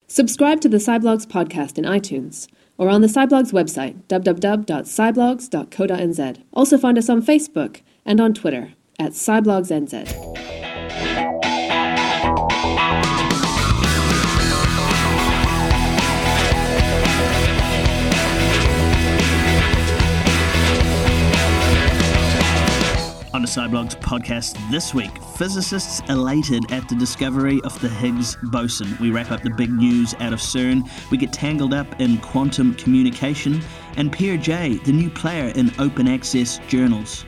Subscribe to the Sciblogs podcast in iTunes or on the Sciblogs website, www.sciblogs.co.nz. Also find us on Facebook and on Twitter at SciblogsNZ. On the Sciblogs podcast this week, physicists elated at the discovery of the Higgs boson. We wrap up the big news out of CERN. We get tangled up in quantum communication. And Peer J, the new player in open access journals.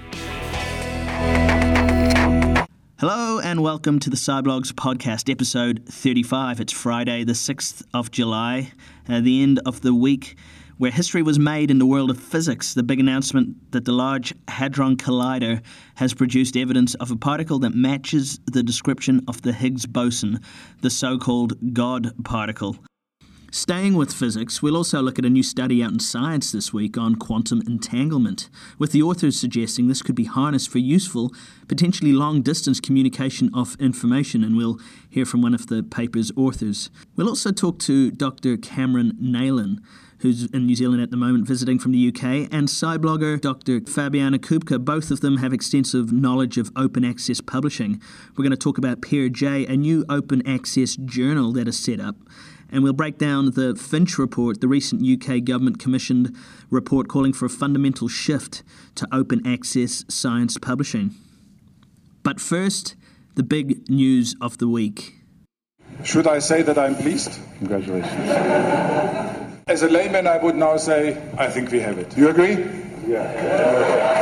Hello and welcome to the Sciblogs podcast, episode 35. It's Friday, the 6th of July, the end of the week where history was made in the world of physics. The big announcement that the Large Hadron Collider has produced evidence of a particle that matches the description of the Higgs boson, the so-called God particle. Staying with physics, we'll also look at a new study out in Science this week on quantum entanglement, with the authors suggesting this could be harnessed for useful, potentially long-distance communication of information, and we'll hear from one of the paper's authors. We'll also talk to Dr. Cameron Neylon, who's in New Zealand at the moment visiting from the UK, and Sciblogger Dr. Fabiana Kubka. Both of them have extensive knowledge of open access publishing. We're going to talk about Peer J, a new open access journal that is set up. And we'll break down the Finch report, the recent UK government-commissioned report calling for a fundamental shift to open access science publishing. But first, the big news of the week. Should I say that I'm pleased? Congratulations. As a layman, I would now say, I think we have it. You agree? Yeah.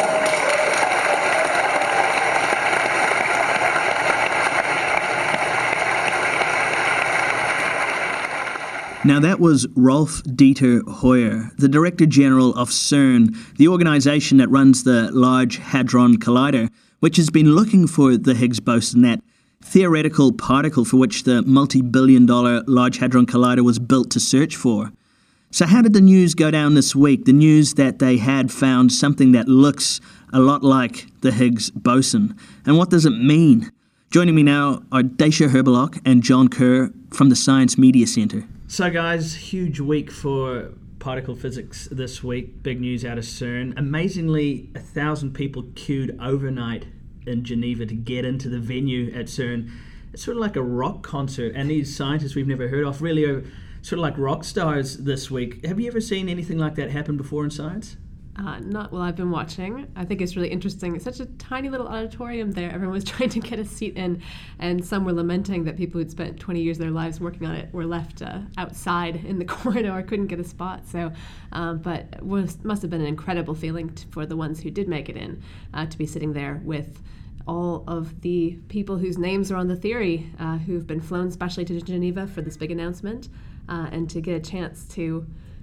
Now that was Rolf Dieter Hoyer, the Director General of CERN, the organisation that runs the Large Hadron Collider, which has been looking for the Higgs boson, that theoretical particle for which the multi-billion-dollar Large Hadron Collider was built to search for. So how did the news go down this week? The news that they had found something that looks a lot like the Higgs boson. And what does it mean? Joining me now are Daisha Herbelock and John Kerr from the Science Media Centre. So guys, huge week for particle physics this week. Big news out of CERN. Amazingly, 1,000 people queued overnight in Geneva to get into the venue at CERN. It's sort of like a rock concert, and these scientists we've never heard of really are sort of like rock stars this week. Have you ever seen anything like that happen before in science? Not while I've been watching. I think it's really interesting. It's such a tiny little auditorium there. Everyone was trying to get a seat in, and some were lamenting that people who'd spent 20 years of their lives working on it were left outside in the corridor, couldn't get a spot. So, but it must have been an incredible feeling for the ones who did make it in, to be sitting there with all of the people whose names are on the theory, who've been flown specially to Geneva for this big announcement, and to get a chance to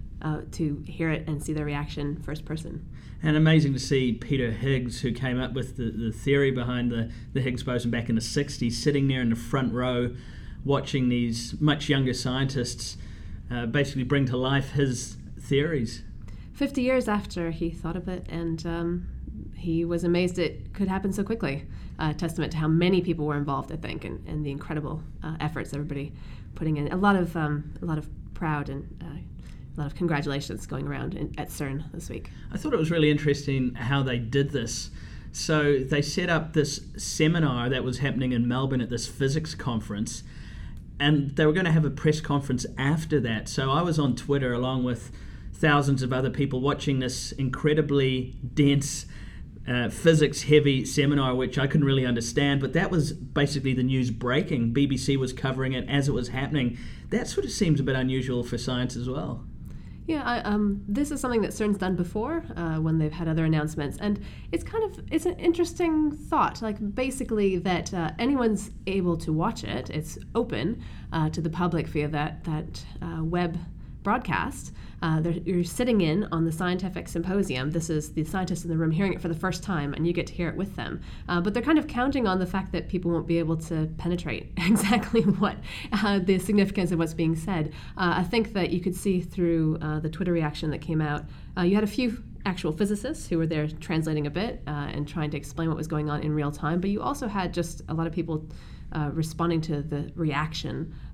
hear it and see their reaction first person. And amazing to see Peter Higgs, who came up with the theory behind the Higgs boson back in the 60s, sitting there in the front row watching these much younger scientists basically bring to life his theories. 50 years after he thought of it, and he was amazed it could happen so quickly. Testament to how many people were involved, I think, and the incredible efforts everybody putting in. A lot of proud and a lot of congratulations going around at CERN this week. I thought it was really interesting how they did this. So they set up this seminar that was happening in Melbourne at this physics conference, and they were going to have a press conference after that. So I was on Twitter along with thousands of other people watching this incredibly dense physics-heavy seminar, which I couldn't really understand, but that was basically the news breaking. BBC was covering it as it was happening. That sort of seems a bit unusual for science as well. Yeah, this is something that CERN's done before when they've had other announcements, and it's an interesting thought. Like basically that anyone's able to watch it. It's open to the public via that web broadcast. You're sitting in on the scientific symposium. This is the scientists in the room hearing it for the first time, and you get to hear it with them. But they're kind of counting on the fact that people won't be able to penetrate exactly what the significance of what's being said. I think that you could see through the Twitter reaction that came out, you had a few actual physicists who were there translating a bit and trying to explain what was going on in real time, but you also had just a lot of people responding to the reaction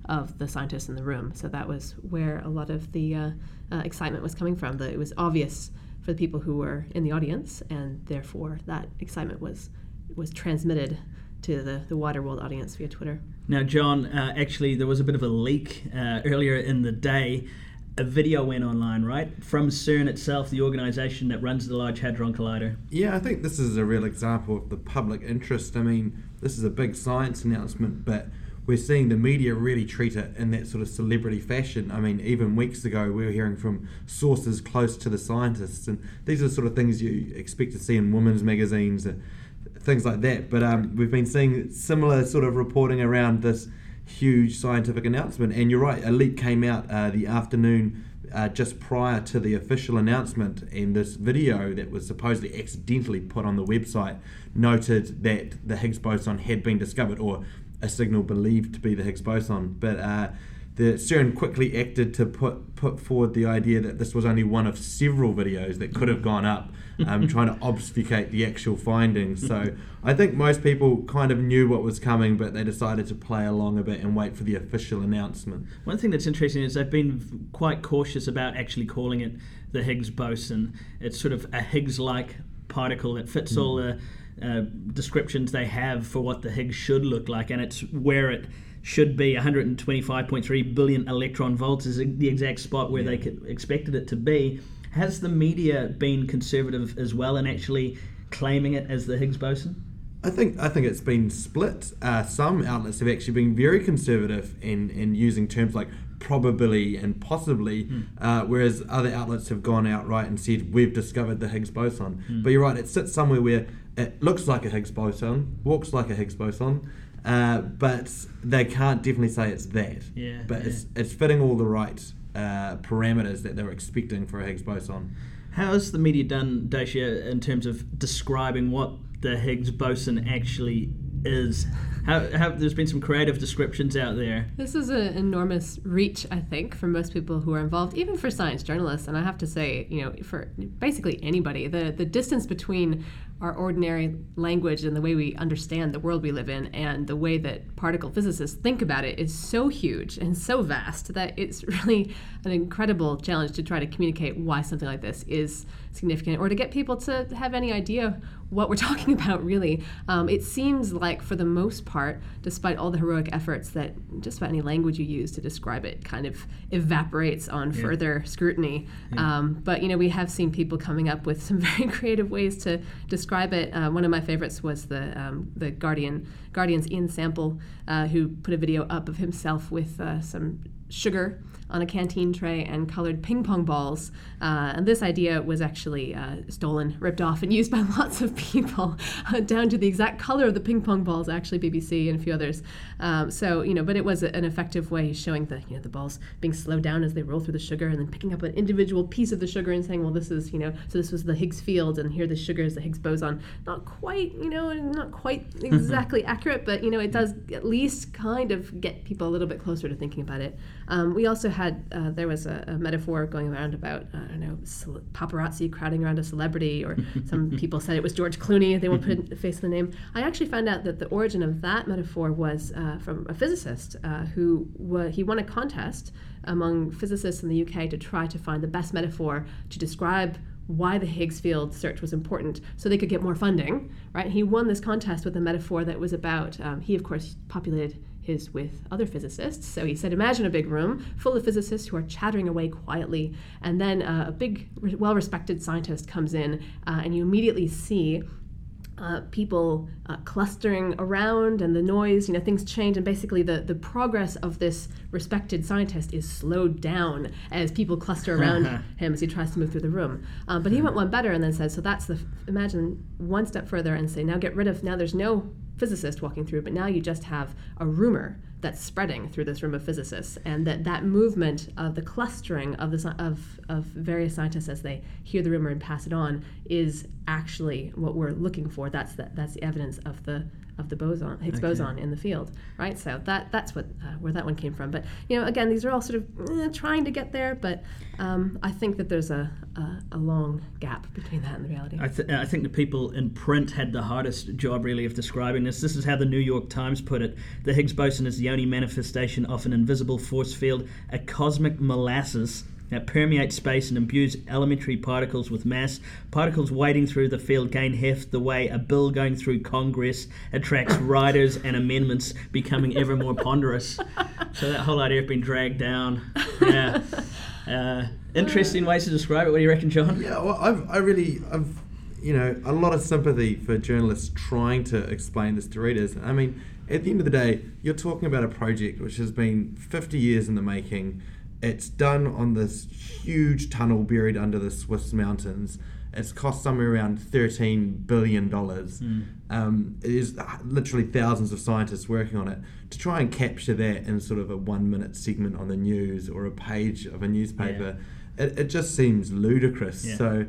of the scientists in the room. So that was where a lot of the excitement was coming from. It was obvious for the people who were in the audience, and therefore that excitement was transmitted to the wider world audience via Twitter. Now, John, actually there was a bit of a leak earlier in the day. A video went online, right, from CERN itself, the organisation that runs the Large Hadron Collider. Yeah, I think this is a real example of the public interest. I mean, this is a big science announcement, but we're seeing the media really treat it in that sort of celebrity fashion. I mean, even weeks ago, we were hearing from sources close to the scientists, and these are the sort of things you expect to see in women's magazines, things like that. But we've been seeing similar sort of reporting around this huge scientific announcement, and you're right, a leak came out the afternoon just prior to the official announcement, and this video that was supposedly accidentally put on the website noted that the Higgs boson had been discovered, or a signal believed to be the Higgs boson, but the CERN quickly acted to put forward the idea that this was only one of several videos that could have gone up, trying to obfuscate the actual findings. So I think most people kind of knew what was coming, but they decided to play along a bit and wait for the official announcement. One thing that's interesting is they've been quite cautious about actually calling it the Higgs boson. It's sort of a Higgs-like particle that fits all the descriptions they have for what the Higgs should look like, and it's where it should be. 125.3 billion electron volts is the exact spot where they expected it to be. Has the media been conservative as well in actually claiming it as the Higgs boson? I think it's been split. Some outlets have actually been very conservative in using terms like probably and possibly, whereas other outlets have gone outright and said we've discovered the Higgs boson. But you're right, it sits somewhere where it looks like a Higgs boson, walks like a Higgs boson, but they can't definitely say it's that. It's fitting all the right parameters that they were expecting for a Higgs boson. How has the media done, Dacia, in terms of describing what the Higgs boson actually is? There's been some creative descriptions out there. This is an enormous reach, I think, for most people who are involved, even for science journalists. And I have to say, for basically anybody, the distance between our ordinary language and the way we understand the world we live in and the way that particle physicists think about it is so huge and so vast that it's really an incredible challenge to try to communicate why something like this is significant, or to get people to have any idea what we're talking about, really. It seems like, for the most part, despite all the heroic efforts, that just about any language you use to describe it kind of evaporates on further scrutiny. But we have seen people coming up with some very creative ways to describe it. One of my favorites was the Guardian's Ian Sample, who put a video up of himself with some sugar on a canteen tray and colored ping pong balls. And this idea was actually stolen, ripped off, and used by lots of people, down to the exact color of the ping pong balls, actually BBC and a few others. But it was an effective way showing the balls being slowed down as they roll through the sugar, and then picking up an individual piece of the sugar and saying, well, this is, so this was the Higgs field, and here the sugar is the Higgs boson. Not quite exactly accurate, but, it does at least kind of get people a little bit closer to thinking about it. We also had, there was a metaphor going around about, paparazzi crowding around a celebrity, or some people said it was George Clooney, they won't put a face to the name. I actually found out that the origin of that metaphor was from a physicist he won a contest among physicists in the UK to try to find the best metaphor to describe why the Higgs field search was important so they could get more funding, right? He won this contest with a metaphor that was about, he of course populated his with other physicists. So he said, imagine a big room full of physicists who are chattering away quietly, and then a big, well-respected scientist comes in, and you immediately see people clustering around, and the noise, things change, and basically the progress of this respected scientist is slowed down as people cluster around him as he tries to move through the room. But he went one better and then said, so that's imagine one step further and say, now there's no physicist walking through, but now you just have a rumor that's spreading through this room of physicists, and that movement of the clustering of various scientists as they hear the rumor and pass it on is actually what we're looking for. That's the evidence of the the boson, Higgs boson in the field, right? So that's what where that one came from. But again, these are all sort of trying to get there, but I think that there's a long gap between that and the reality. I think the people in print had the hardest job really of describing this. This is how the New York Times put it: the Higgs boson is the only manifestation of an invisible force field, a cosmic molasses that permeates space and imbues elementary particles with mass. Particles wading through the field gain heft the way a bill going through Congress attracts riders and amendments becoming ever more ponderous. So that whole idea of being dragged down. Yeah. Interesting ways to describe it. What do you reckon, John? Yeah, well, I've a lot of sympathy for journalists trying to explain this to readers. I mean, at the end of the day, you're talking about a project which has been 50 years in the making. It's done on this huge tunnel buried under the Swiss mountains. It's cost somewhere around $13 billion. There's literally thousands of scientists working on it. To try and capture that in sort of a 1-minute segment on the news or a page of a newspaper, it just seems ludicrous. Yeah. So,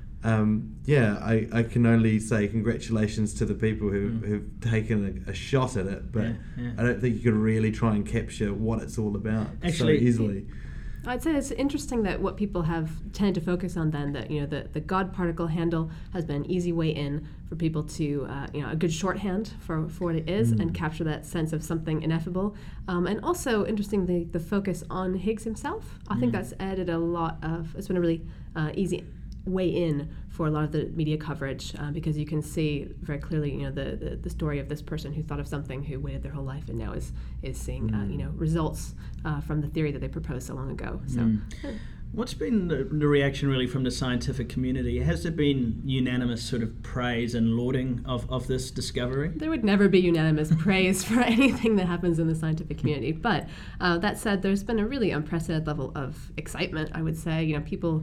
I can only say congratulations to the people who've taken a shot at it, but I don't think you could really try and capture what it's all about so easily. I'd say it's interesting that what people have tended to focus on then, that the God particle handle has been an easy way in for people to a good shorthand for what it is and capture that sense of something ineffable, and also interestingly the focus on Higgs himself. I think that's added a lot of. It's been a really easy way in for a lot of the media coverage, because you can see very clearly the story of this person who thought of something, who waited their whole life and now is seeing results from the theory that they proposed so long ago. So what's been the reaction really from the scientific community? Has there been unanimous sort of praise and lauding of this discovery? There would never be unanimous praise for anything that happens in the scientific community, but that said, there's been a really unprecedented level of excitement, I would say. People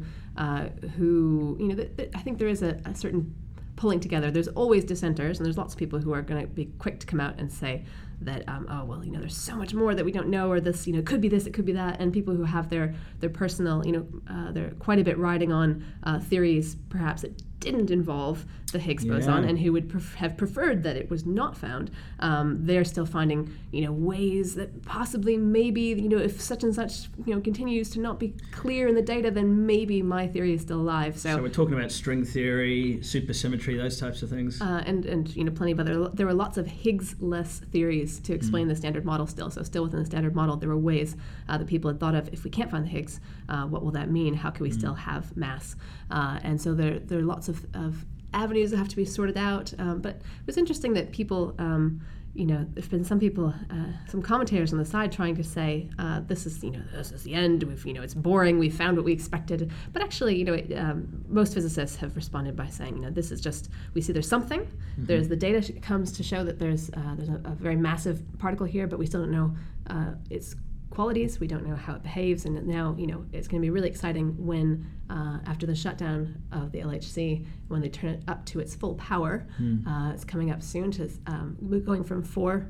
who, I think there is a certain pulling together. There's always dissenters, and there's lots of people who are going to be quick to come out and say that, there's so much more that we don't know, or this, could be this, it could be that, and people who have their personal, they're quite a bit riding on theories perhaps that didn't involve the Higgs boson, and who would have preferred that it was not found. They're still finding, ways that possibly maybe, if such and such, continues to not be clear in the data, then maybe my theory is still alive. So we're talking about string theory, supersymmetry, those types of things. And plenty of other. There were lots of Higgs-less theories to explain the Standard Model still. So still within the Standard Model, there were ways that people had thought of, if we can't find the Higgs, what will that mean? How can we still have mass? And so there are lots of avenues that have to be sorted out. But it was interesting that people, there's been some people, some commentators on the side trying to say, this is the end. It's boring. We found what we expected. But actually, most physicists have responded by saying, this is just, we see there's something. Mm-hmm. There's the data comes to show that there's a very massive particle here, but we still don't know its qualities. We don't know how it behaves, and now it's going to be really exciting when after the shutdown of the LHC, when they turn it up to its full power. It's coming up soon to going from 4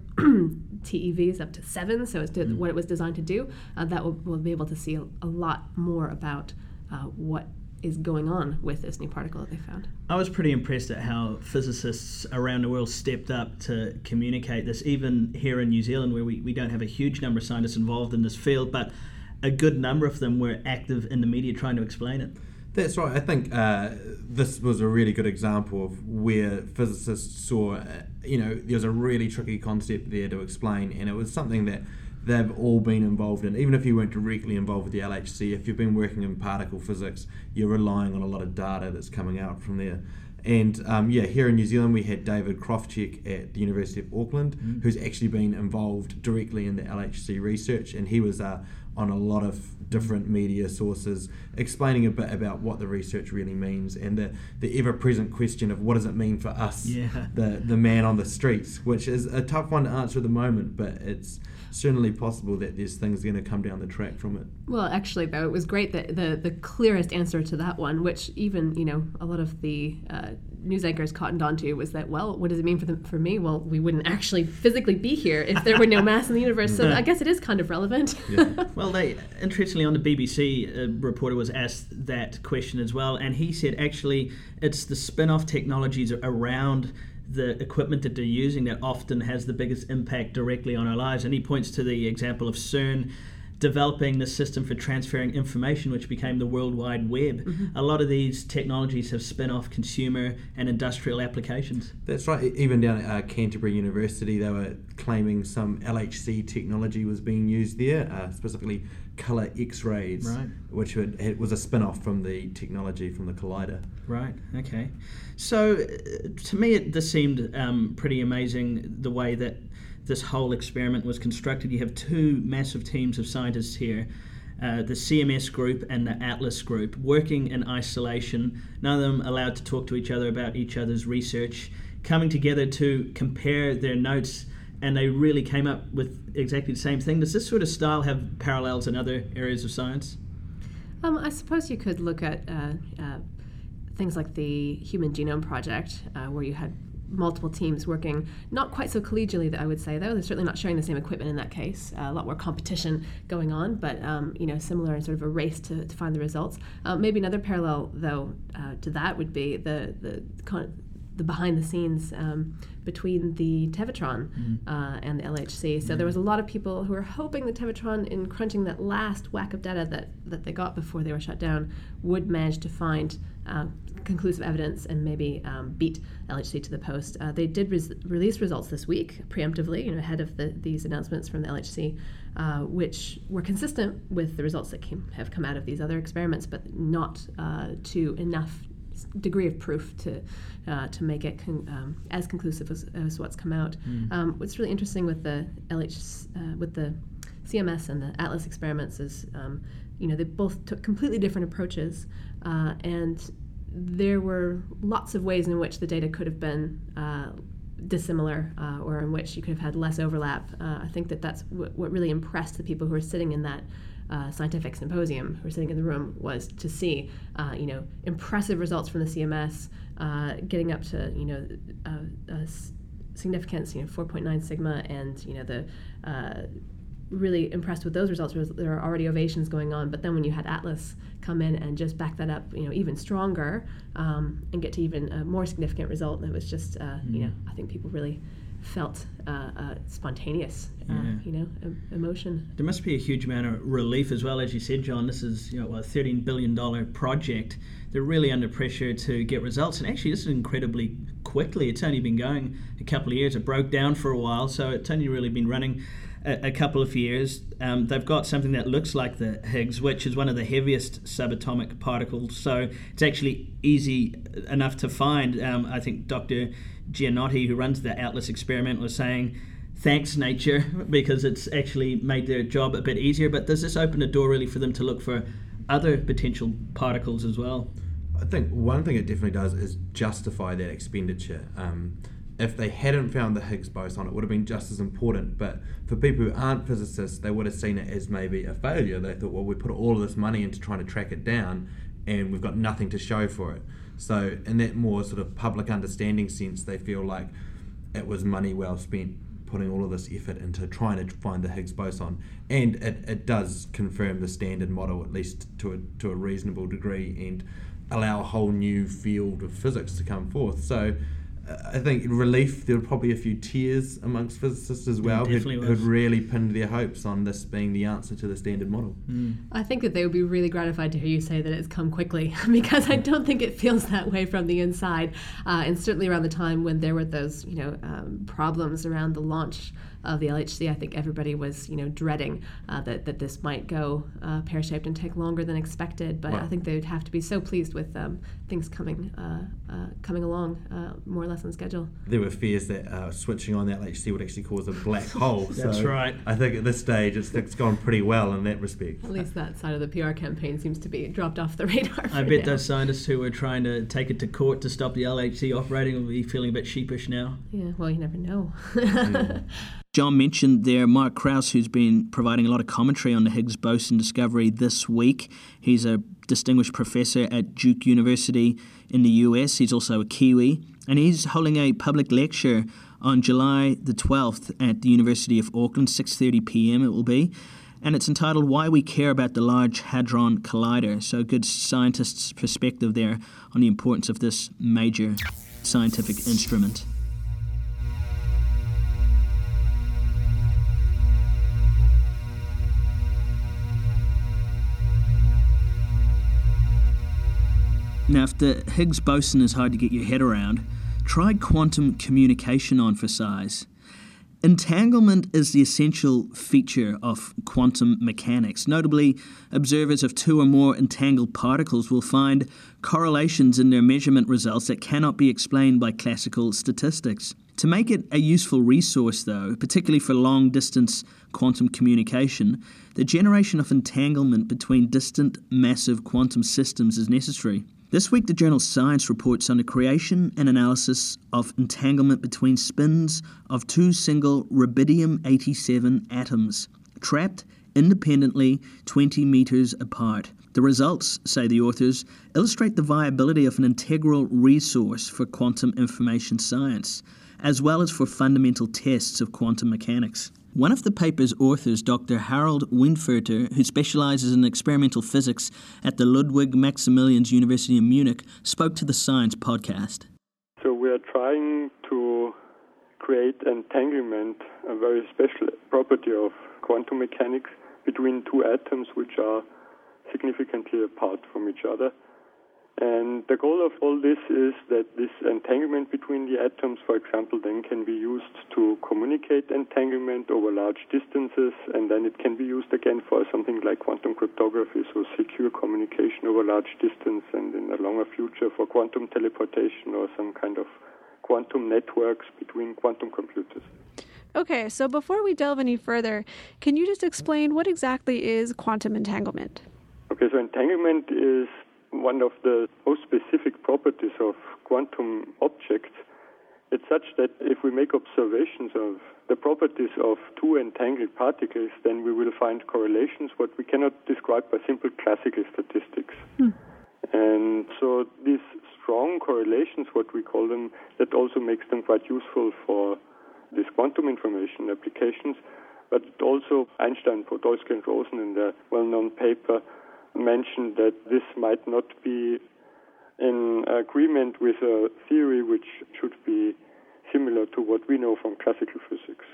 TeVs up to 7, so it's what it was designed to do. That we'll be able to see a lot more about what is going on with this new particle that they found. I was pretty impressed at how physicists around the world stepped up to communicate this, even here in New Zealand, where we don't have a huge number of scientists involved in this field, but a good number of them were active in the media trying to explain it. That's right. I think this was a really good example of where physicists saw, there's a really tricky concept there to explain, and it was something that they've all been involved in. Even if you weren't directly involved with the LHC, if you've been working in particle physics, you're relying on a lot of data that's coming out from there. And here in New Zealand, we had David Krofchik at the University of Auckland, who's actually been involved directly in the LHC research, and he was on a lot of different media sources explaining a bit about what the research really means, and the ever-present question of what does it mean for us, the man on the streets, which is a tough one to answer at the moment, but it's certainly possible that there's things going to come down the track from it. Well, actually, though, it was great that the clearest answer to that one, which even a lot of the news anchors cottoned onto, was that, well, what does it mean for me? Well, we wouldn't actually physically be here if there were no mass in the universe. So I guess it is kind of relevant. Yeah. Well, interestingly, on the BBC, a reporter was asked that question as well, and he said actually it's the spin-off technologies around the equipment that they're using that often has the biggest impact directly on our lives. And he points to the example of CERN developing the system for transferring information, which became the World Wide Web. A lot of these technologies have spin-off consumer and industrial applications. That's right. Even down at Canterbury University, they were claiming some LHC technology was being used there, specifically colour X-rays, Right. which was a spin-off from the technology from the Collider. Right, okay. So to me this seemed pretty amazing, the way that this whole experiment was constructed. You have two massive teams of scientists here, the CMS group and the Atlas group, working in isolation, none of them allowed to talk to each other about each other's research, coming together to compare their notes, and they really came up with exactly the same thing. Does this sort of style have parallels in other areas of science? I suppose you could look at things like the Human Genome Project, where you had multiple teams working not quite so collegially, that I would say, though. They're certainly not sharing the same equipment in that case. A lot more competition going on, but similar in sort of a race to find the results. Maybe another parallel, though, to that would be the behind the scenes between the Tevatron and the LHC. So there was a lot of people who were hoping the Tevatron, in crunching that last whack of data that they got before they were shut down, would manage to find conclusive evidence and maybe beat LHC to the post. They did release results this week, preemptively, ahead of these announcements from the LHC, which were consistent with the results that have come out of these other experiments, but not to enough degree of proof to make it as conclusive as what's come out. What's really interesting with the with the CMS and the Atlas experiments is, they both took completely different approaches, and there were lots of ways in which the data could have been dissimilar, or in which you could have had less overlap. I think that's what really impressed the people who were sitting in that scientific symposium, who were sitting in the room, was to see impressive results from the CMS, getting up to significance, 4.9 sigma, and really impressed with those results. There are already ovations going on, but then when you had Atlas come in and just back that up, even stronger, and get to even a more significant result, it was just, I think people really felt spontaneous, emotion. There must be a huge amount of relief as well, as you said, John. This is a $13 billion project. They're really under pressure to get results, and actually this is incredibly quickly. It's only been going a couple of years. It broke down for a while, so it's only really been running a couple of years. They've got something that looks like the Higgs, which is one of the heaviest subatomic particles, so it's actually easy enough to find. I think Dr. Giannotti, who runs the Atlas experiment, was saying, thanks nature, because it's actually made their job a bit easier. But does this open a door really for them to look for other potential particles as well? I think one thing it definitely does is justify that expenditure. If they hadn't found the Higgs boson, it would have been just as important. But for people who aren't physicists, they would have seen it as maybe a failure. They thought, well, we put all of this money into trying to track it down, and we've got nothing to show for it. So in that more sort of public understanding sense, they feel like it was money well spent putting all of this effort into trying to find the Higgs boson. And it does confirm the standard model, at least to a reasonable degree, and allow a whole new field of physics to come forth. So I think relief, there were probably a few tears amongst physicists as well who'd really pinned their hopes on this being the answer to the standard model. I think that they would be really gratified to hear you say that it's come quickly, because I don't think it feels that way from the inside. And certainly around the time when there were those problems around the launch of the LHC, I think everybody was dreading that this might go pear-shaped and take longer than expected. But I think they would have to be so pleased with things coming along more or less on schedule. There were fears that switching on the LHC would actually cause a black hole. That's right. I think at this stage it's gone pretty well in that respect. At least that side of the PR campaign seems to be dropped off the radar. I bet those scientists who were trying to take it to court to stop the LHC operating will be feeling a bit sheepish now. Yeah, well, you never know. John mentioned there Mark Krauss, who's been providing a lot of commentary on the Higgs boson discovery this week. He's a distinguished professor at Duke University in the US. He's also a Kiwi, and he's holding a public lecture on July the 12th at the University of Auckland, 6:30 p.m. it will be, and it's entitled Why We Care About the Large Hadron Collider. So a good scientist's perspective there on the importance of this major scientific instrument. Now, if the Higgs boson is hard to get your head around, try quantum communication on for size. Entanglement is the essential feature of quantum mechanics. Notably, observers of two or more entangled particles will find correlations in their measurement results that cannot be explained by classical statistics. To make it a useful resource, though, particularly for long-distance quantum communication, the generation of entanglement between distant, massive quantum systems is necessary. This week, the journal Science reports on the creation and analysis of entanglement between spins of two single rubidium-87 atoms, trapped independently 20 meters apart. The results, say the authors, illustrate the viability of an integral resource for quantum information science, as well as for fundamental tests of quantum mechanics. One of the paper's authors, Dr. Harald Weinfurter, who specializes in experimental physics at the Ludwig Maximilians University in Munich, spoke to the Science podcast. So we are trying to create entanglement, a very special property of quantum mechanics, between two atoms which are significantly apart from each other. And the goal of all this is that this entanglement between the atoms, for example, then can be used to communicate entanglement over large distances, and then it can be used again for something like quantum cryptography, so secure communication over large distance, and in the longer future for quantum teleportation or some kind of quantum networks between quantum computers. Okay, so before we delve any further, can you just explain what exactly is quantum entanglement? Okay, so entanglement is one of the most specific properties of quantum objects. It's such that if we make observations of the properties of two entangled particles, then we will find correlations what we cannot describe by simple classical statistics. And so these strong correlations, what we call them, that also makes them quite useful for these quantum information applications. But also Einstein, Podolsky, and Rosen in their well-known paper mentioned that this might not be in agreement with a theory which should be similar to what we know from classical physics.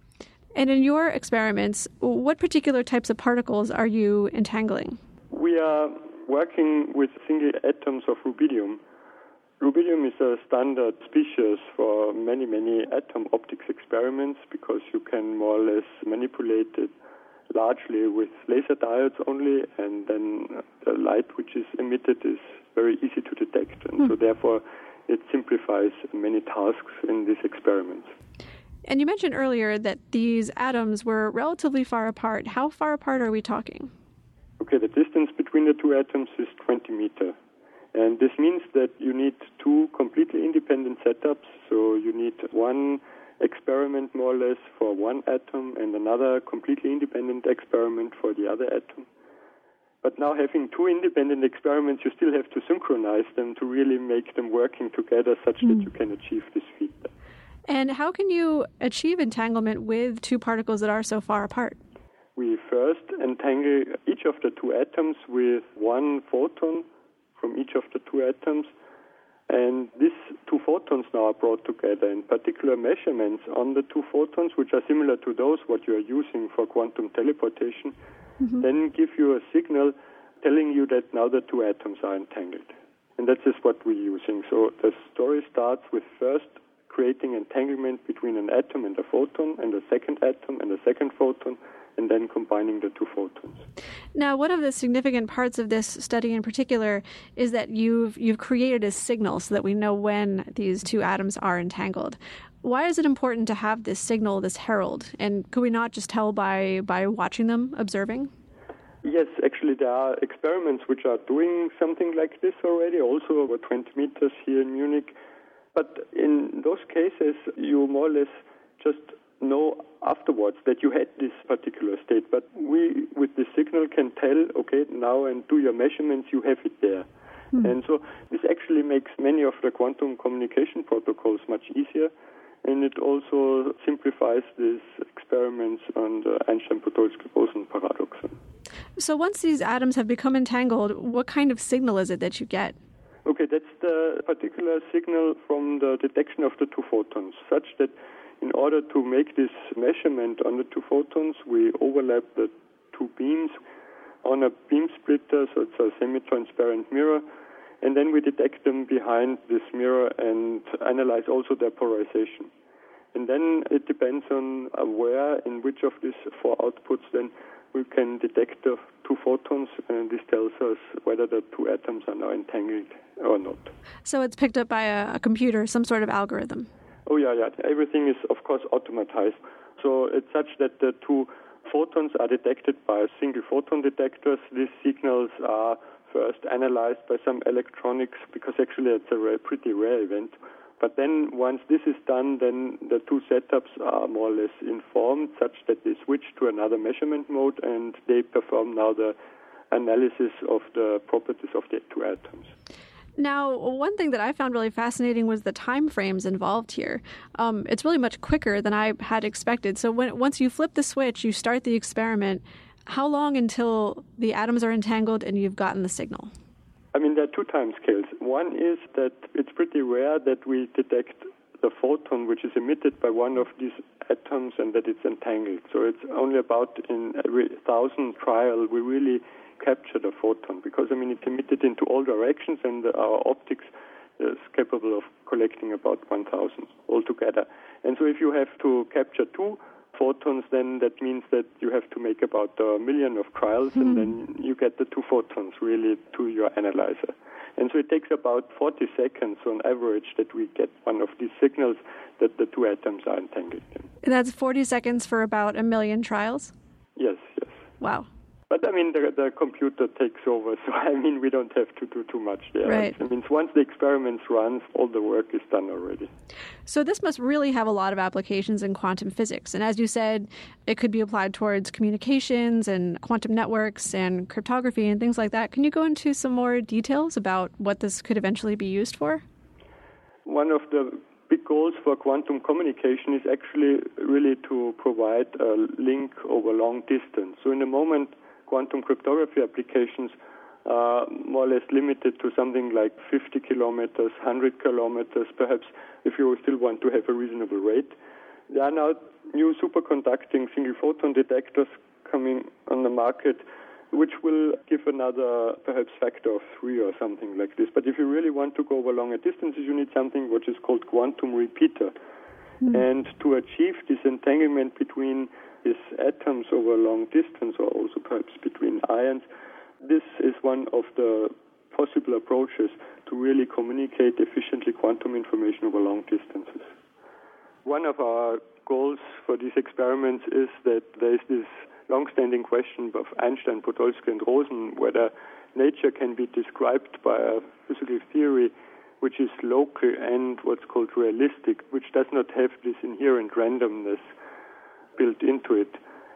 And in your experiments, what particular types of particles are you entangling? We are working with single atoms of rubidium. Rubidium is a standard species for many, many atom optics experiments because you can more or less manipulate it largely with laser diodes only, and then the light which is emitted is very easy to detect. And so therefore it simplifies many tasks in these experiments. And you mentioned earlier that these atoms were relatively far apart. How far apart are we talking? Okay, the distance between the two atoms is 20 meters. And this means that you need two completely independent setups. So you need one experiment more or less for one atom and another completely independent experiment for the other atom. But now having two independent experiments, you still have to synchronize them to really make them working together such that you can achieve this feedback. And how can you achieve entanglement with two particles that are so far apart? We first entangle each of the two atoms with one photon from each of the two atoms. And these two photons now are brought together in particular measurements on the two photons, which are similar to those what you are using for quantum teleportation, then give you a signal telling you that now the two atoms are entangled. And that is what we're using. So the story starts with first creating entanglement between an atom and a photon, and a second atom and a second photon, and then combining the two photons. Now, one of the significant parts of this study in particular is that you've created a signal so that we know when these two atoms are entangled. Why is it important to have this signal, this herald? And could we not just tell by watching them, observing? Yes, actually there are experiments which are doing something like this already, also over 20 meters here in Munich. But in those cases, you more or less just know afterwards that you had this particular state. But we, with the signal, can tell, okay, now and do your measurements, you have it there. And so this actually makes many of the quantum communication protocols much easier. And it also simplifies these experiments on the Einstein-Podolsky-Rosen paradox. So once these atoms have become entangled, what kind of signal is it that you get? Okay, that's the particular signal from the detection of the two photons, such that in order to make this measurement on the two photons, we overlap the two beams on a beam splitter, so it's a semi-transparent mirror, And then we detect them behind this mirror and analyze also their polarization. And then it depends on where, in which of these four outputs, then we can detect the two photons, and this tells us whether the two atoms are now entangled or not. So it's picked up by a computer, some sort of algorithm? Oh, yeah. Everything is, of course, automatized. So it's such that the two photons are detected by single photon detectors. These signals are first analyzed by some electronics, because actually it's a pretty rare event. But then once this is done, then the two setups are more or less informed, such that they switch to another measurement mode, and they perform now the analysis of the properties of the two atoms. Now, one thing that I found really fascinating was the time frames involved here. It's really much quicker than I had expected. So once you flip the switch, you start the experiment, how long until the atoms are entangled and you've gotten the signal? I mean, there are two time scales. One is that it's pretty rare that we detect the photon which is emitted by one of these atoms and that it's entangled. So it's only about in every 1,000 trial we really capture the photon, because, I mean, it's emitted into all directions, and our optics is capable of collecting about 1,000 altogether. And so if you have to capture two photons, then that means that you have to make about 1 million of trials, and then you get the two photons really to your analyzer. And so it takes about 40 seconds on average that we get one of these signals that the two atoms are entangled in. And that's 40 seconds for about 1 million trials? Yes. Wow. But, I mean, the computer takes over, so, I mean, we don't have to do too much there. Right. I mean, once the experiments runs, all the work is done already. So this must really have a lot of applications in quantum physics. And as you said, it could be applied towards communications and quantum networks and cryptography and things like that. Can you go into some more details about what this could eventually be used for? One of the big goals for quantum communication is actually really to provide a link over long distance. So in the moment, quantum cryptography applications are more or less limited to something like 50 kilometers, 100 kilometers, perhaps, if you still want to have a reasonable rate. There are now new superconducting single photon detectors coming on the market, which will give another perhaps factor of 3 or something like this. But if you really want to go over longer distances, you need something which is called quantum repeater. And to achieve this entanglement between these atoms over a long distance, or also perhaps between ions, this is one of the possible approaches to really communicate efficiently quantum information over long distances. One of our goals for these experiments is that there is this long-standing question of Einstein, Podolsky, and Rosen, whether nature can be described by a physical theory which is local and what's called realistic, which does not have this inherent randomness built into it.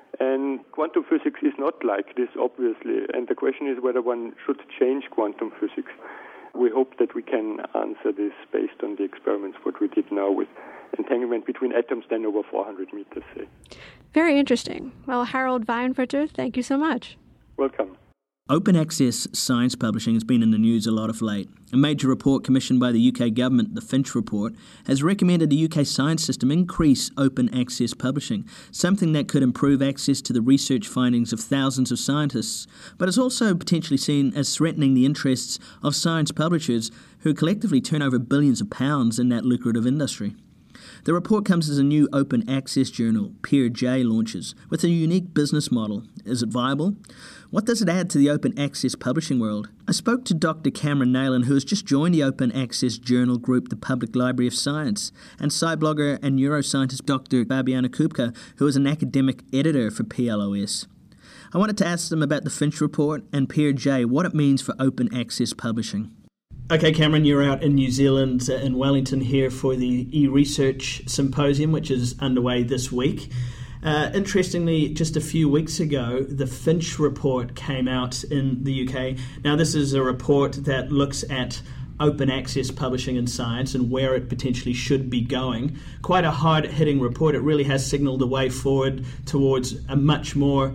And quantum physics is not like this, obviously, and the question is whether one should change quantum physics. We hope that we can answer this based on the experiments what we did now with entanglement between atoms then over 400 meters, say. Very interesting. Well, Harold Weinfurter, thank you so much. Welcome. Open access science publishing has been in the news a lot of late. A major report commissioned by the UK government, the Finch Report, has recommended the UK science system increase open access publishing, something that could improve access to the research findings of thousands of scientists, but is also potentially seen as threatening the interests of science publishers who collectively turn over billions of pounds in that lucrative industry. The report comes as a new open access journal, Peer.J, launches, with a unique business model. Is it viable? What does it add to the open access publishing world? I spoke to Dr. Cameron Nayland, who has just joined the open access journal group, the Public Library of Science, and sci-blogger and neuroscientist Dr. Fabiana Kubka, who is an academic editor for PLOS. I wanted to ask them about the Finch Report and Peer.J, what it means for open access publishing. Okay, Cameron, you're out in New Zealand, in Wellington here for the e-research symposium, which is underway this week. Interestingly, just a few weeks ago, the Finch Report came out in the UK. Now, this is a report that looks at open access publishing in science and where it potentially should be going. Quite a hard-hitting report. It really has signalled a way forward towards a much more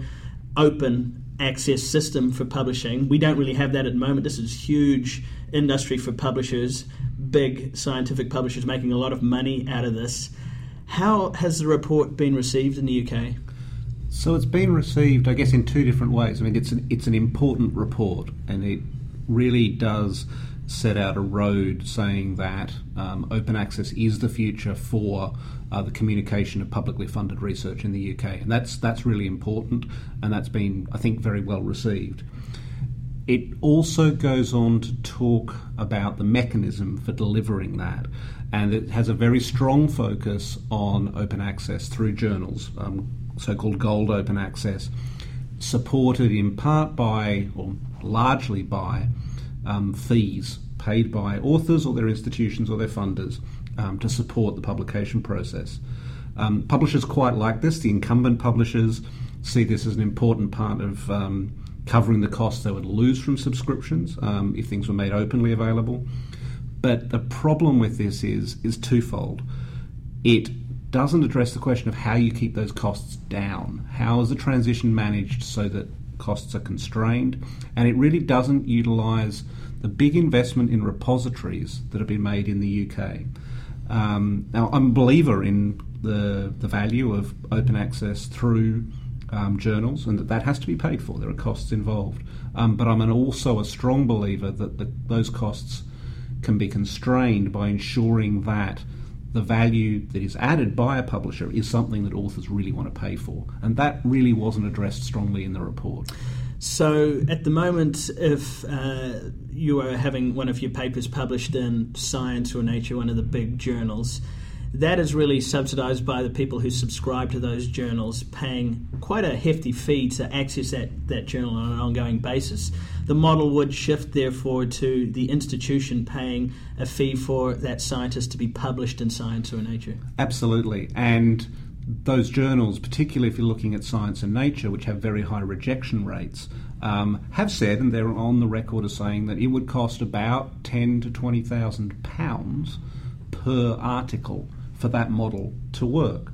open access system for publishing. We don't really have that at the moment. This is huge industry for publishers, big scientific publishers making a lot of money out of this. How has the report been received in the UK? So it's been received, I guess, in two different ways. I mean, it's an important report, and it really does set out a road saying that open access is the future for the communication of publicly funded research in the UK. And that's really important, and that's been, I think, very well received. It also goes on to talk about the mechanism for delivering that, and it has a very strong focus on open access through journals, so-called gold open access, supported in part by, or largely by, fees paid by authors or their institutions or their funders to support the publication process. Publishers quite like this. The incumbent publishers see this as an important part of covering the costs they would lose from subscriptions if things were made openly available. But the problem with this is twofold. It doesn't address the question of how you keep those costs down. How is the transition managed so that costs are constrained? And it really doesn't utilise the big investment in repositories that have been made in the UK. Now, I'm a believer in the value of open access through journals, and that has to be paid for. There are costs involved. But I'm also a strong believer that those costs can be constrained by ensuring that the value that is added by a publisher is something that authors really want to pay for. And that really wasn't addressed strongly in the report. So at the moment, if you are having one of your papers published in Science or Nature, one of the big journals, that is really subsidised by the people who subscribe to those journals, paying quite a hefty fee to access that journal on an ongoing basis. The model would shift, therefore, to the institution paying a fee for that scientist to be published in Science or Nature. Absolutely. And those journals, particularly if you're looking at Science and Nature, which have very high rejection rates, have said, and they're on the record as saying, that it would cost about £10,000 to £20,000 per article for that model to work.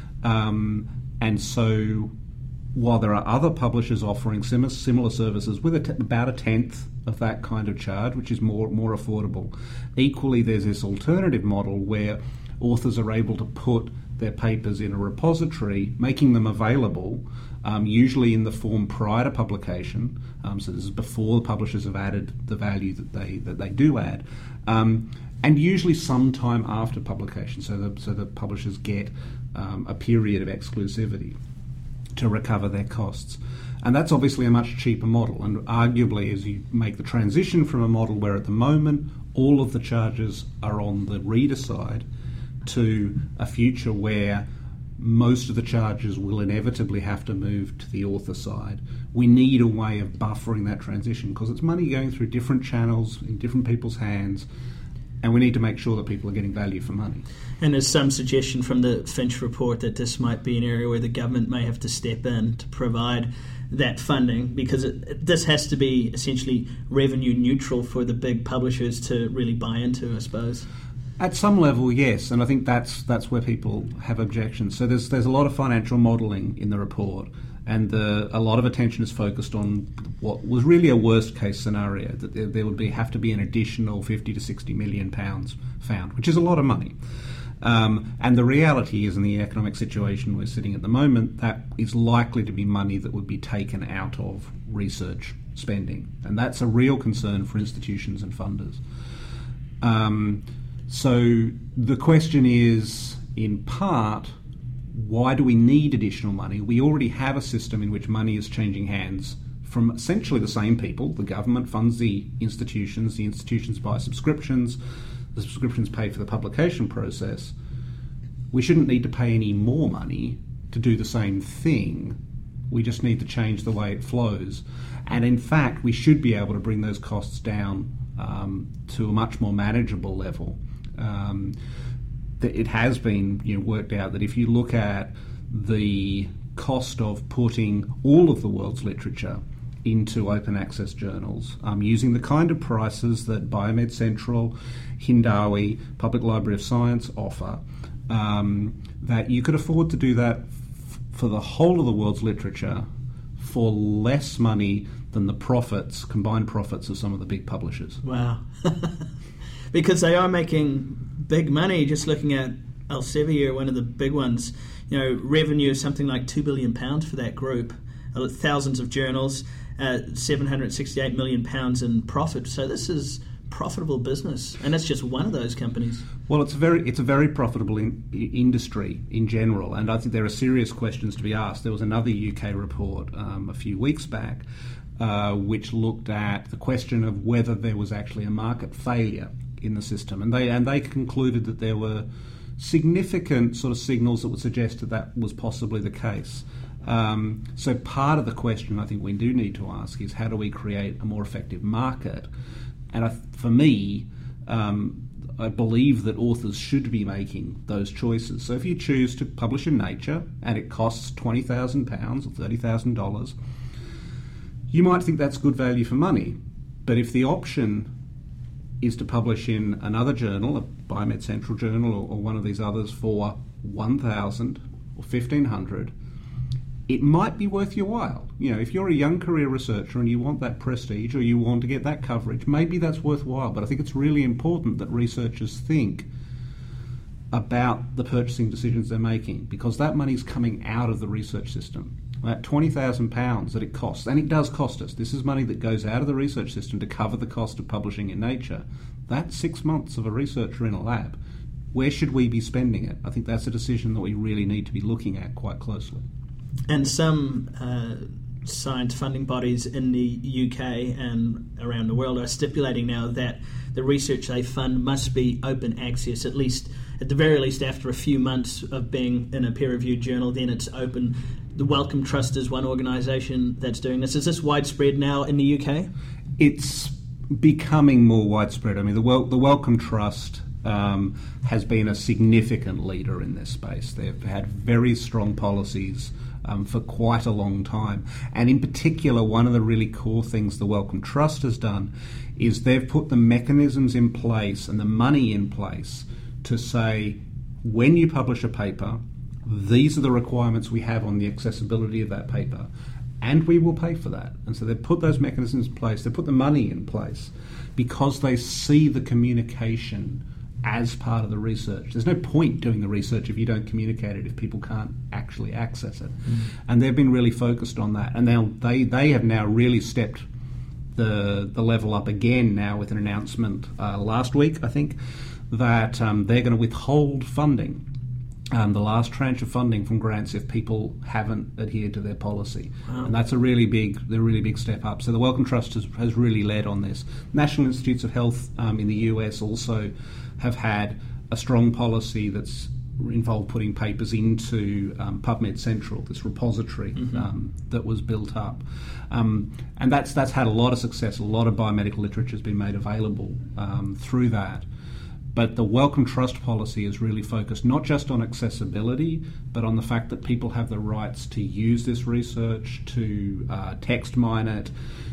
And so while there are other publishers offering similar services with about a tenth of that kind of charge, which is more affordable, equally there's this alternative model where authors are able to put their papers in a repository, making them available, usually in the form prior to publication. So this is before the publishers have added the value that they do add, and usually sometime after publication. So the publishers get a period of exclusivity to recover their costs. And that's obviously a much cheaper model. And arguably, as you make the transition from a model where at the moment all of the charges are on the reader side to a future where most of the charges will inevitably have to move to the author side, we need a way of buffering that transition, because it's money going through different channels in different people's hands, and we need to make sure that people are getting value for money. And there's some suggestion from the Finch report that this might be an area where the government may have to step in to provide that funding, because this has to be essentially revenue neutral for the big publishers to really buy into, I suppose. At some level, yes, and I think that's where people have objections. So there's a lot of financial modelling in the report, and a lot of attention is focused on what was really a worst-case scenario, that there would have to be an additional £50 to £60 million found, which is a lot of money. And the reality is, in the economic situation we're sitting at the moment, that is likely to be money that would be taken out of research spending, and that's a real concern for institutions and funders. So the question is, in part, why do we need additional money? We already have a system in which money is changing hands from essentially the same people. The government funds the institutions buy subscriptions, the subscriptions pay for the publication process. We shouldn't need to pay any more money to do the same thing. We just need to change the way it flows. And in fact, we should be able to bring those costs down to a much more manageable level. It has been worked out that if you look at the cost of putting all of the world's literature into open access journals, using the kind of prices that Biomed Central, Hindawi, Public Library of Science offer, that you could afford to do that for the whole of the world's literature for less money than the combined profits of some of the big publishers. Wow. Because they are making big money. Just looking at Elsevier, one of the big ones, revenue is something like £2 billion for that group, thousands of journals, £768 million in profit. So this is profitable business, and it's just one of those companies. Well, it's a very profitable industry in general, and I think there are serious questions to be asked. There was another UK report a few weeks back which looked at the question of whether there was actually a market failure in the system, and they concluded that there were significant sort of signals that would suggest that was possibly the case. So part of the question I think we do need to ask is, how do we create a more effective market? And for me, I believe that authors should be making those choices. So if you choose to publish in Nature and it costs £20,000 or $30,000, you might think that's good value for money. But if the option is to publish in another journal, a Biomed Central journal or one of these others, for $1,000 or $1,500, it might be worth your while. If you're a young career researcher and you want that prestige or you want to get that coverage, maybe that's worthwhile. But I think it's really important that researchers think about the purchasing decisions they're making, because that money's coming out of the research system. That £20,000 that it costs, and it does cost us, this is money that goes out of the research system to cover the cost of publishing in Nature. That's 6 months of a researcher in a lab. Where should we be spending it? I think that's a decision that we really need to be looking at quite closely. And some science funding bodies in the UK and around the world are stipulating now that the research they fund must be open access, at the very least after a few months of being in a peer-reviewed journal, then it's open. The Wellcome Trust is one organisation that's doing this. Is this widespread now in the UK? It's becoming more widespread. I mean, the Wellcome Trust has been a significant leader in this space. They've had very strong policies for quite a long time. And in particular, one of the really core things the Wellcome Trust has done is they've put the mechanisms in place and the money in place to say, when you publish a paper, these are the requirements we have on the accessibility of that paper, and we will pay for that. And so they've put those mechanisms in place, they put the money in place, because they see the communication as part of the research. There's no point doing the research if you don't communicate it, if people can't actually access it. And they've been really focused on that. And they have now really stepped the level up again now with an announcement last week, I think, that they're going to withhold funding, the last tranche of funding from grants if people haven't adhered to their policy. Wow. And that's a really big step up. So the Wellcome Trust has really led on this. National Institutes of Health in the US also have had a strong policy that's involved putting papers into PubMed Central, this repository that was built up. And that's had a lot of success. A lot of biomedical literature has been made available through that. But the Wellcome Trust policy is really focused not just on accessibility, but on the fact that people have the rights to use this research, to text mine it,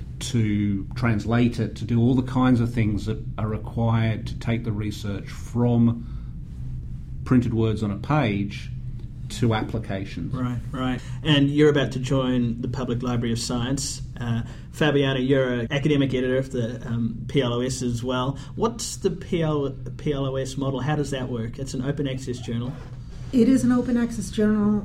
to translate it, to do all the kinds of things that are required to take the research from printed words on a page to applications. Right. And you're about to join the Public Library of Science. Fabiana, you're an academic editor of the PLOS as well. What's the PLOS model? How does that work? It's an open access journal. It is an open access journal.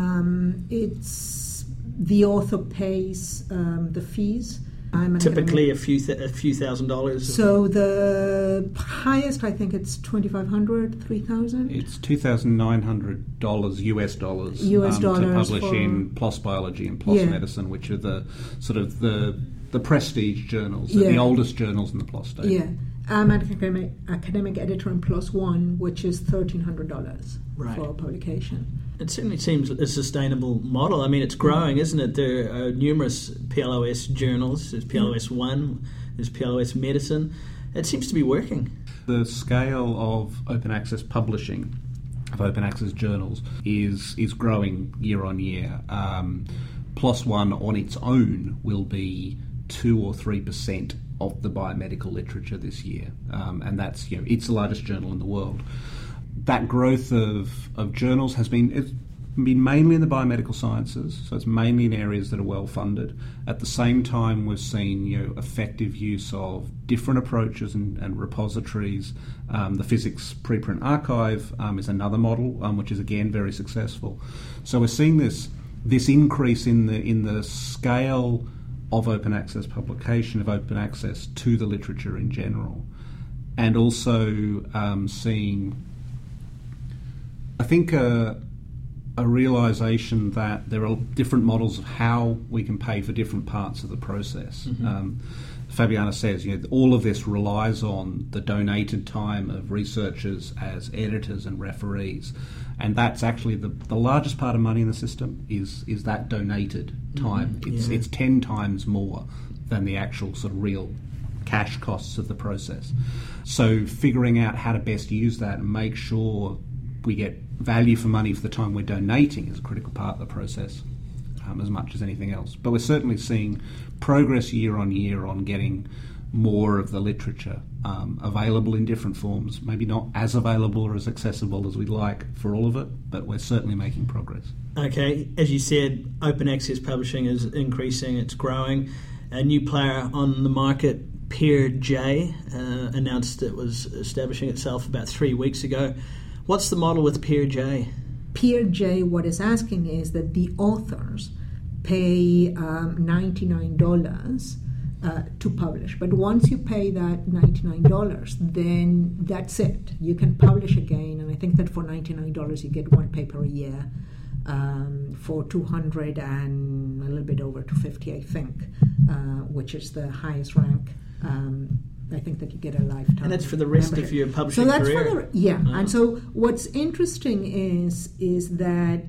It's the author pays the fees. Typically a few $1,000. So the highest, I think it's $2,500, $3,000. It's $2,900 US dollars to publish in PLOS Biology and PLOS Medicine, which are the sort of the prestige journals, the oldest journals in the PLOS state. Yeah, I'm an academic editor in PLOS One, which is $1,300 for publication. It certainly seems a sustainable model. I mean, it's growing, isn't it? There are numerous PLOS journals. There's PLOS One, there's PLOS Medicine. It seems to be working. The scale of open access publishing, of open access journals, is growing year on year. PLOS One on its own will be 2 or 3% of the biomedical literature this year, and that's it's the largest journal in the world. That growth of journals has been mainly in the biomedical sciences, so it's mainly in areas that are well funded. At the same time, we've seen effective use of different approaches and repositories. The Physics Preprint Archive is another model, which is again very successful. So we're seeing this increase in the scale of open access publication, of open access to the literature in general, and also seeing, I think, a realisation that there are different models of how we can pay for different parts of the process. Fabiana says, all of this relies on the donated time of researchers as editors and referees, and that's actually the largest part of money in the system is that donated time. It's 10 times more than the actual sort of real cash costs of the process. So figuring out how to best use that and make sure we get value for money for the time we're donating is a critical part of the process, as much as anything else. But we're certainly seeing progress year on year on getting more of the literature available in different forms. Maybe not as available or as accessible as we'd like for all of it, but we're certainly making progress. Okay, as you said, open access publishing is increasing, it's growing. A new player on the market, PeerJ, announced it was establishing itself about 3 weeks ago. What's the model with PeerJ? PeerJ, what it's asking is that the authors pay $99 to publish. But once you pay that $99, then that's it. You can publish again, and I think that for $99 you get one paper a year. For $200 and a little bit over $250, I think, which is the highest rank. I think that you get a lifetime. And that's for the rest of your publishing career. For And so what's interesting is that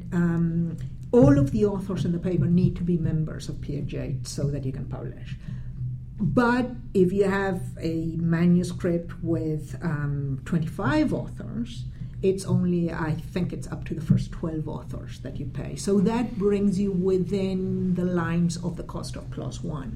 all of the authors in the paper need to be members of PeerJ so that you can publish. But if you have a manuscript with 25 authors, it's only, I think it's up to the first 12 authors that you pay. So that brings you within the lines of the cost of PLOS ONE.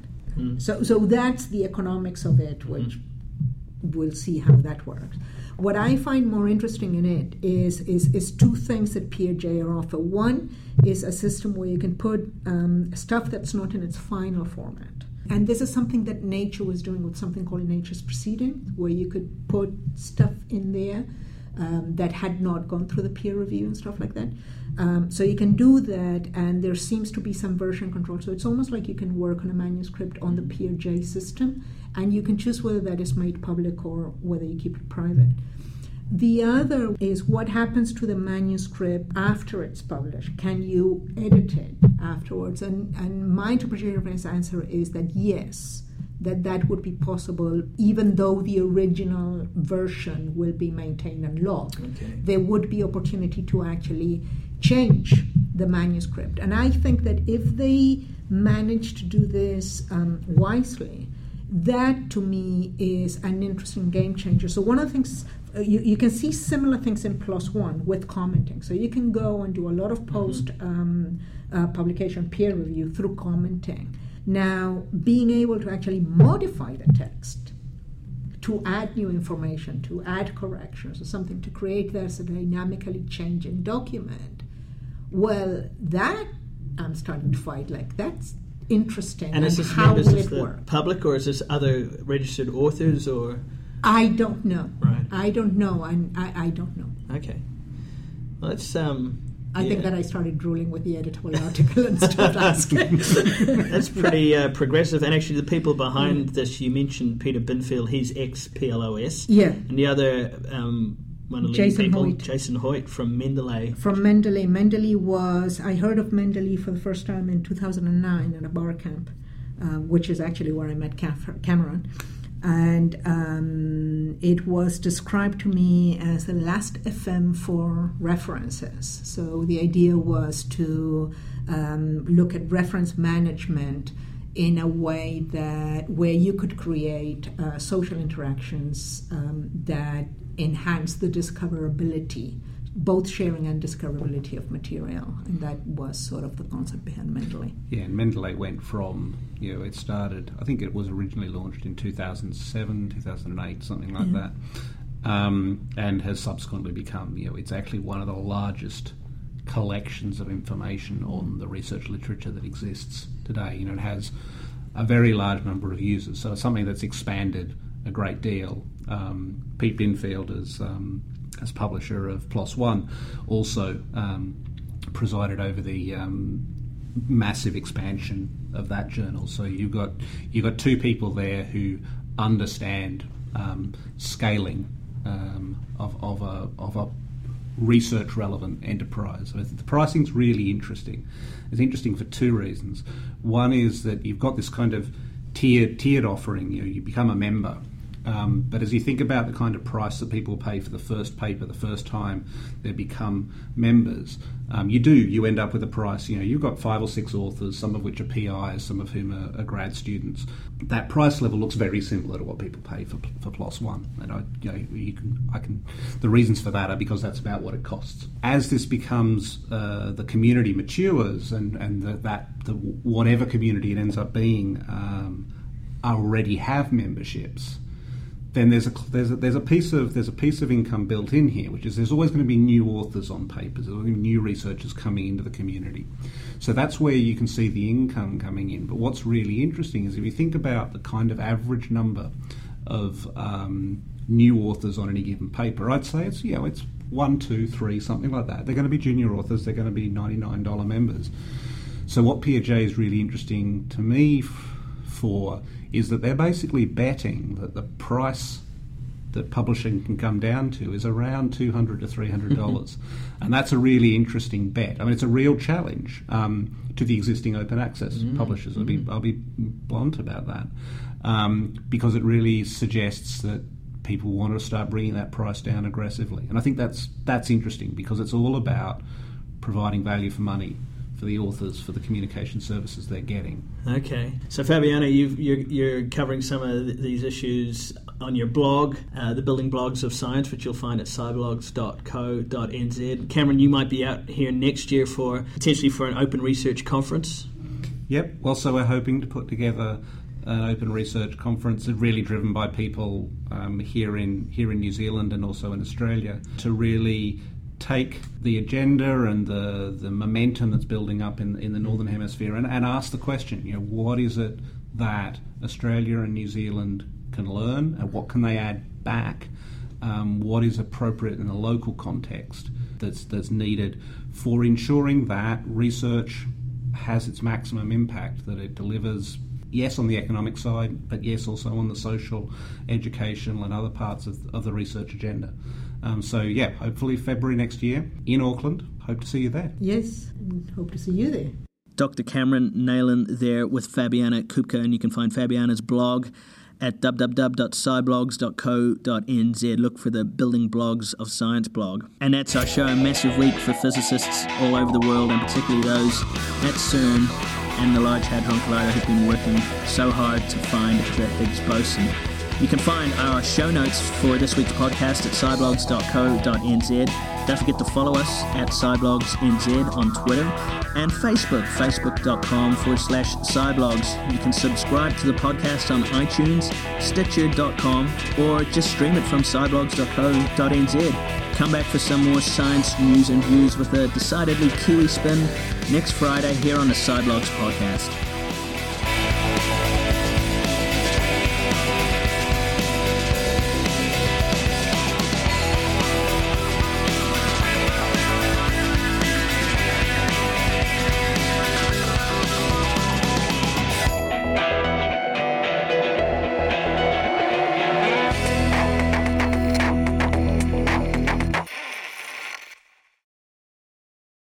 So that's the economics of it, which we'll see how that works. What I find more interesting in it is two things that PeerJ offer. One is a system where you can put stuff that's not in its final format. And this is something that Nature was doing with something called Nature's Proceedings, where you could put stuff in there that had not gone through the peer review and stuff like that. So you can do that, and there seems to be some version control. So it's almost like you can work on a manuscript on the PeerJ system, and you can choose whether that is made public or whether you keep it private. The other is what happens to the manuscript after it's published. Can you edit it afterwards? And my interpretation of his answer is that yes, that would be possible, even though the original version will be maintained and logged. Okay. There would be opportunity to actually change the manuscript. And I think that if they manage to do this wisely, that to me is an interesting game changer. So one of the things, you can see similar things in PLOS ONE with commenting. So you can go and do a lot of post publication peer review through commenting. Now, being able to actually modify the text to add new information, to add corrections or something, to create this dynamically changing document, well, that I'm starting to find like that's interesting. And is this how will it the work? Public, or is this other registered authors, or? I don't know. Right. I don't know, and I don't know. Okay. Well, let's I think that I started drooling with the editorial article and stopped asking. That's pretty progressive. And actually, the people behind this, you mentioned Peter Binfield, he's ex-PLOS. Yeah. And the other one of the leading people, Jason Hoyt from Mendeley. From Mendeley. Mendeley was, I heard of Mendeley for the first time in 2009 at a bar camp, which is actually where I met Cameron. And it was described to me as the last FM for references. So the idea was to look at reference management in a way that where you could create social interactions that enhance the discoverability, both sharing and discoverability of material. And that was sort of the concept behind Mendeley. Yeah, and Mendeley went from, it started, I think it was originally launched in 2007, 2008, something like that, and has subsequently become, it's actually one of the largest collections of information on the research literature that exists today. It has a very large number of users, so it's something that's expanded a great deal. Pete Binfield as publisher of PLOS ONE also presided over the massive expansion of that journal. So you've got two people there who understand scaling of a research relevant enterprise. So the pricing's really interesting. It's interesting for two reasons. One is that you've got this kind of tiered offering. You become a member. But as you think about the kind of price that people pay for the first paper, the first time they become members, you end up with a price. You've got 5 or 6 authors, some of which are PIs, some of whom are grad students. That price level looks very similar to what people pay for PLOS One, and the reasons for that are because that's about what it costs. As this becomes the community matures, and the whatever community it ends up being already have memberships, then there's a piece of income built in here, which is there's always going to be new authors on papers, there's going to be new researchers coming into the community. So that's where you can see the income coming in. But what's really interesting is if you think about the kind of average number of new authors on any given paper, I'd say it's 1, 2, 3, something like that. They're going to be junior authors, they're going to be $99 members. So what Piaget is really interesting to me for is that they're basically betting that the price that publishing can come down to is around $200 to $300. And that's a really interesting bet. I mean, it's a real challenge to the existing open access publishers. I'll be blunt about that, because it really suggests that people want to start bringing that price down aggressively. And I think that's interesting, because it's all about providing value for money for the authors, for the communication services they're getting. Okay. So Fabiana, you're covering some of these issues on your blog, the Building Blogs of Science, which you'll find at sciblogs.co.nz. Cameron, you might be out here next year potentially for an open research conference. Yep. Well, so we're hoping to put together an open research conference really driven by people here in New Zealand and also in Australia, to really take the agenda and the momentum that's building up in the Northern Hemisphere and ask the question, what is it that Australia and New Zealand can learn, and what can they add back? What is appropriate in the local context that's needed for ensuring that research has its maximum impact, that it delivers, yes, on the economic side, but yes, also on the social, educational and other parts of the research agenda. Hopefully February next year in Auckland. Hope to see you there. Yes, hope to see you there. Dr. Cameron Neylon there with Fabiana Kupka, and you can find Fabiana's blog at www.sciblogs.co.nz. Look for the Building Blogs of Science blog. And that's our show. A massive week for physicists all over the world, and particularly those at CERN and the Large Hadron Collider who've been working so hard to find the Higgs boson. You can find our show notes for this week's podcast at sciblogs.co.nz. Don't forget to follow us at sciblogsnz on Twitter and Facebook, facebook.com/sciblogs. You can subscribe to the podcast on iTunes, Stitcher.com, or just stream it from sciblogs.co.nz. Come back for some more science news and views with a decidedly Kiwi spin next Friday here on the Sciblogs podcast.